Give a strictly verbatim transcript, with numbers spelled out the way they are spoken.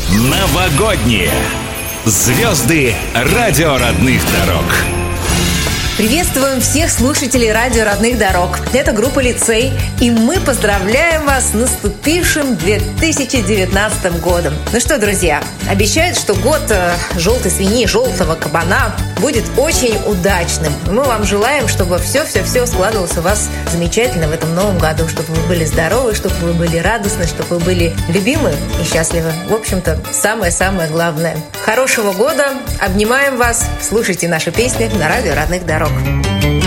Новогодние звезды радио родных дорог. Приветствуем всех слушателей радио родных дорог. Это группа «Лицей», и мы поздравляем вас с наступившим две тысячи девятнадцатым годом. Ну что, друзья, обещают, что год э, желтой свиньи, желтого кабана будет очень удачным. Мы вам желаем, чтобы все-все-все складывалось у вас замечательно в этом новом году, чтобы вы были здоровы, чтобы вы были радостны, чтобы вы были любимы и счастливы. В общем-то, самое-самое главное. Хорошего года, обнимаем вас, слушайте наши песни на радио родных дорог.